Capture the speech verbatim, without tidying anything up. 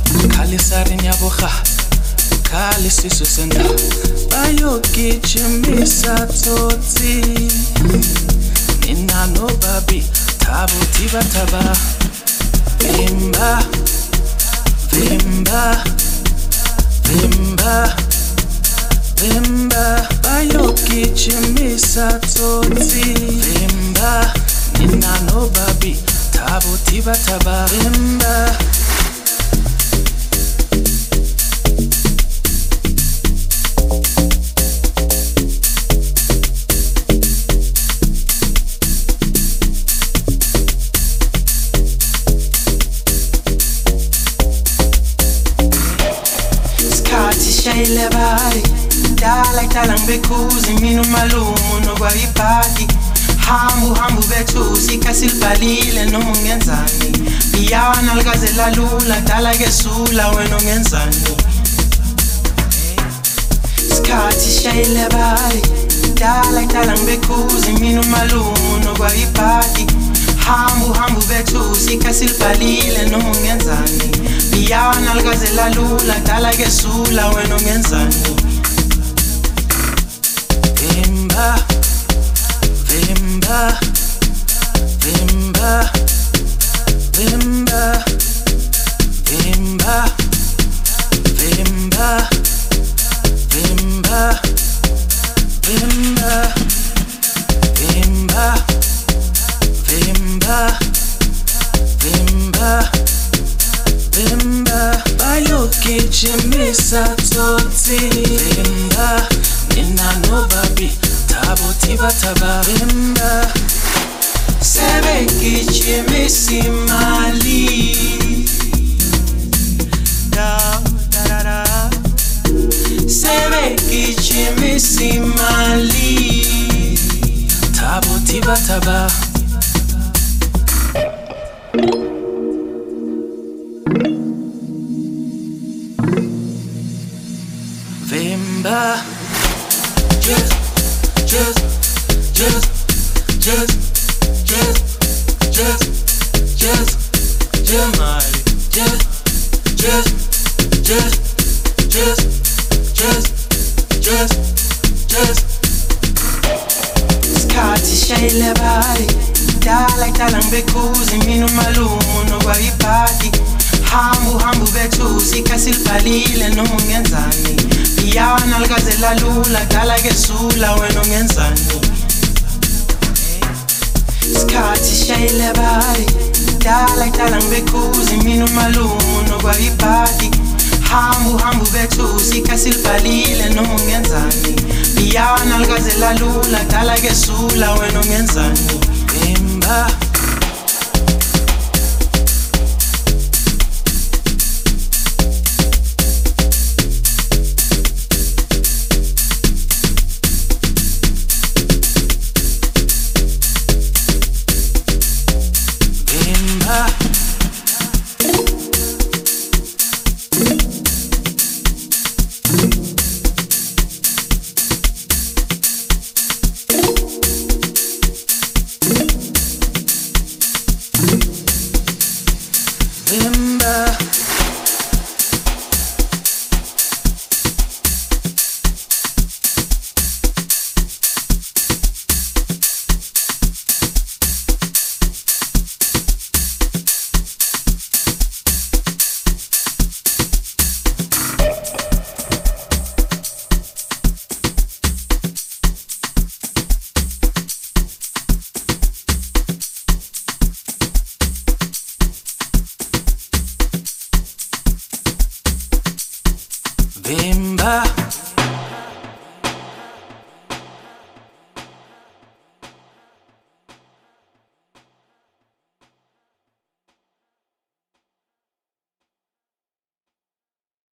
khalisari nyaboha khali sisu senda bayogijimisa tsotsi nina no babi tabo tiba taba vimba vimba vimba vimba bayogijimisa tsotsi vimba nina no babi tabo tiba taba vimba. Levari dala italang bekuzi minu malumu no kwa ipati hambu hambu betusi kasilbalile no mungenzani biyana algazela lula dala gesula weno ngenzani skati shailevari dala italang bekuzi minu malumu no kwa ipati hambu hambu betusi kasilbalile no mungenzani biyana algazela lula dala gesula weno ngenzani vimba vimba vimba vimba vimba vimba vimba vimba vimba vimba vimba vimba bayogijimisa tsotsi vimba nina no babi tabo tiba taba vimba sebegijimisa imali da da da da sebegijimisa imali tabo tiba taba vimba just just just just just just just just just just just just just just just skati shailevari dala italang bekuzi minu malumu no kwa ipati hambu hambu betusi kasilbalile no mungenzani biyana algazela lula dala gesula weno ngenzani skati shailevari dala italang bekuzi minu malumu no kwa ipati hambu hambu betusi kasilbalile no mungenzani biyana algazela lula dala gesula weno ngenzani vimba vimba